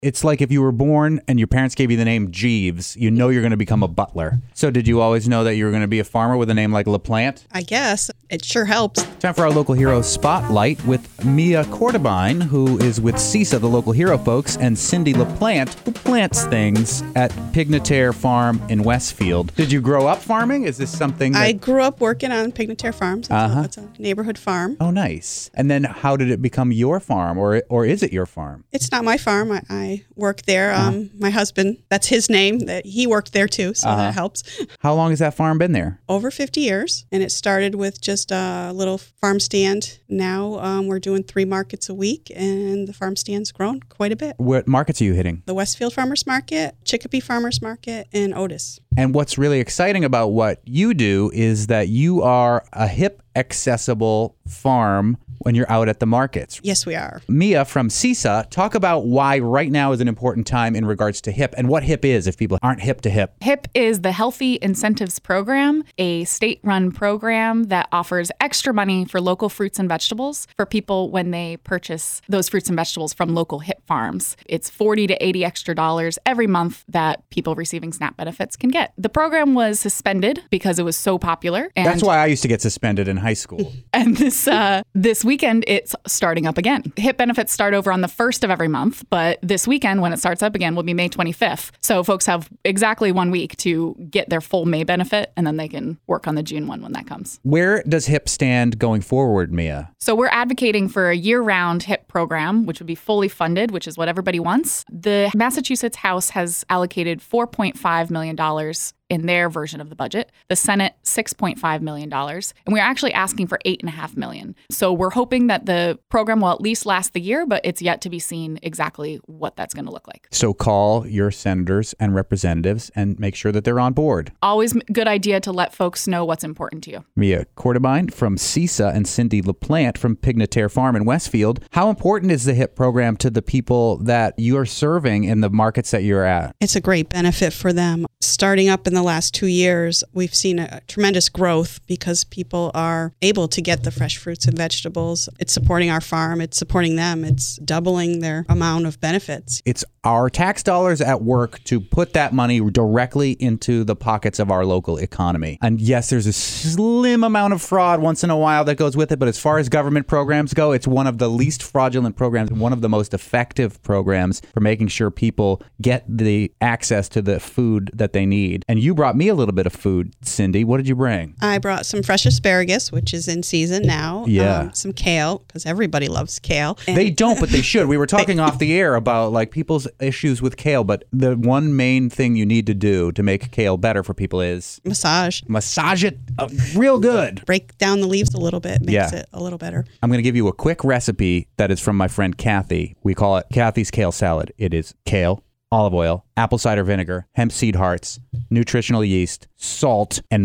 It's like if you were born and your parents gave you the name Jeeves, you know you're going to become a butler. So did you always know that you were going to be a farmer with a name like LaPlante? I guess. It sure helps. Time for our local hero spotlight with Mia Cordabine, who is with CISA, the local hero folks, and Cindy LaPlante, who plants things at Pignataire Farm in Westfield. Did you grow up farming? Is this something that... I grew up working on Pignataire Farms. It's a neighborhood farm. Oh, nice. And then how did it become your farm, or is it your farm? It's not my farm. I work there. My husband, that's his name. That he worked there too, so that helps. How long has that farm been there? Over 50 years. And it started with just a little farm stand. Now we're doing 3 markets a week, and the farm stand's grown quite a bit. What markets are you hitting? The Westfield Farmers Market, Chicopee Farmers Market, and Otis. And what's really exciting about what you do is that you are a hip, accessible farm when you're out at the markets. Yes, we are. Mia from CISA, talk about why right now is an important time in regards to HIP and what HIP is if people aren't hip to HIP. HIP is the Healthy Incentives Program, a state-run program that offers extra money for local fruits and vegetables for people when they purchase those fruits and vegetables from local HIP farms. It's $40 to $80 extra every month that people receiving SNAP benefits can get. The program was suspended because it was so popular. And that's why I used to get suspended in high school. And this weekend, it's starting up again. HIP benefits start over on the 1st of every month, but this weekend, when it starts up again, will be May 25th. So folks have exactly 1 week to get their full May benefit, and then they can work on the June one when that comes. Where does HIP stand going forward, Mia? So we're advocating for a year-round HIP program, which would be fully funded, which is what everybody wants. The Massachusetts House has allocated $4.5 million in their version of the budget. The Senate, $6.5 million. And we're actually asking for $8.5 million. So we're hoping that the program will at least last the year, but it's yet to be seen exactly what that's going to look like. So call your senators and representatives and make sure that they're on board. Always good idea to let folks know what's important to you. Mia Cordabine from CISA and Cindy LaPlante from Pignataire Farm in Westfield. How important is the HIP program to the people that you are serving in the markets that you're at? It's a great benefit for them. Starting up in the last 2 years, we've seen a tremendous growth because people are able to get the fresh fruits and vegetables. It's supporting our farm. It's supporting them. It's doubling their amount of benefits. It's our tax dollars at work to put that money directly into the pockets of our local economy. And yes, there's a slim amount of fraud once in a while that goes with it, but as far as government programs go, it's one of the least fraudulent programs, one of the most effective programs for making sure people get the access to the food that they need. And you brought me a little bit of food, Cindy. What did you bring? I brought some fresh asparagus, which is in season now. Yeah. Some kale, because everybody loves kale. And they don't, but they should. We were talking off the air about like people's issues with kale, but the one main thing you need to do to make kale better for people is massage it real good. Break down the leaves a little bit, makes it a little better. I'm going to give you a quick recipe that is from my friend Kathy. We call it Kathy's Kale Salad. It is kale, olive oil, apple cider vinegar, hemp seed hearts, nutritional yeast, salt, and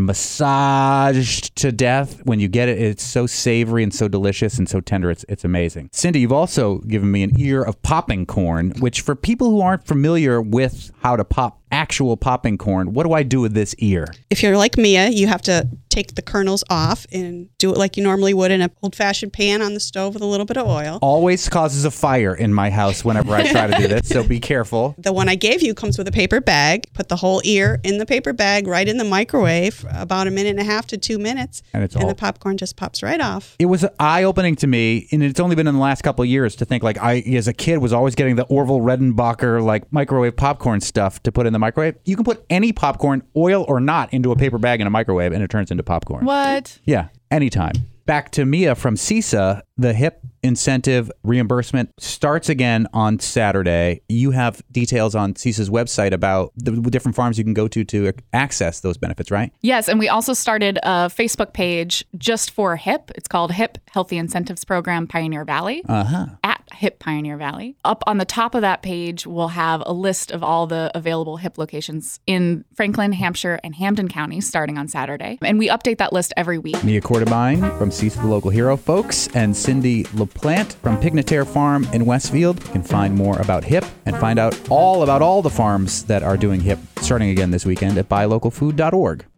massaged to death. When you get it, it's so savory and so delicious and so tender. It's amazing. Cindy, you've also given me an ear of popping corn, which for people who aren't familiar with how to pop actual popping corn, what do I do with this ear? If you're like Mia, you have to take the kernels off and do it like you normally would in an old-fashioned pan on the stove with a little bit of oil. Always causes a fire in my house whenever I try to do this, so be careful. The one I gave you comes with a paper bag. Put the whole ear in the paper bag right in the microwave for about 1.5 to 2 minutes, and the popcorn just pops right off. It was eye-opening to me, and it's only been in the last couple of years to think like I, as a kid, was always getting the Orville Redenbacher like microwave popcorn stuff to put in the microwave. You can put any popcorn, oil or not, into a paper bag in a microwave, and it turns into popcorn. What? Yeah, anytime. Back to Mia from CISA. The HIP incentive reimbursement starts again on Saturday. You have details on CISA's website about the different farms you can go to access those benefits, right? Yes, and we also started a Facebook page just for HIP. It's called HIP, Healthy Incentives Program, Pioneer Valley. At HIP Pioneer Valley. Up on the top of that page, we'll have a list of all the available HIP locations in Franklin, Hampshire, and Hampden counties starting on Saturday. And we update that list every week. Mia Cordabine from CISA, the local hero, folks, and Cindy LaPlante from Pignataire Farm in Westfield. You can find more about HIP and find out all about all the farms that are doing HIP starting again this weekend at buylocalfood.org.